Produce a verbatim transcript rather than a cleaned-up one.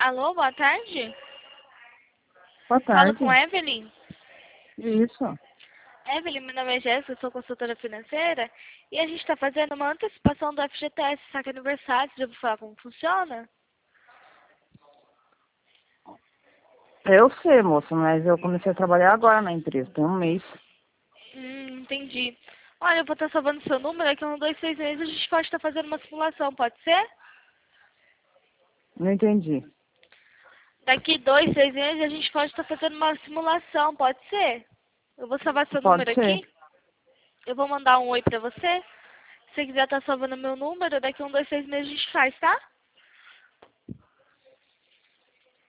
Alô, boa tarde. Boa Falo com tarde. Evelyn. Isso. Evelyn, meu nome é Jéssica, sou consultora financeira e a gente está fazendo uma antecipação do F G T S, saque aniversário. Já ouviu falar como funciona? Eu sei, moça, mas eu comecei a trabalhar agora na empresa, tem um mês. Hum, entendi. Olha, eu vou estar salvando seu número, daqui a uns dois, seis meses a gente pode estar fazendo uma simulação, pode ser? Não entendi. Daqui dois, seis meses a gente pode estar fazendo uma simulação, pode ser? Eu vou salvar seu Pode número ser. aqui, eu vou mandar um oi pra você. Se você quiser estar salvando meu número, daqui a um, dois, seis meses a gente faz, tá?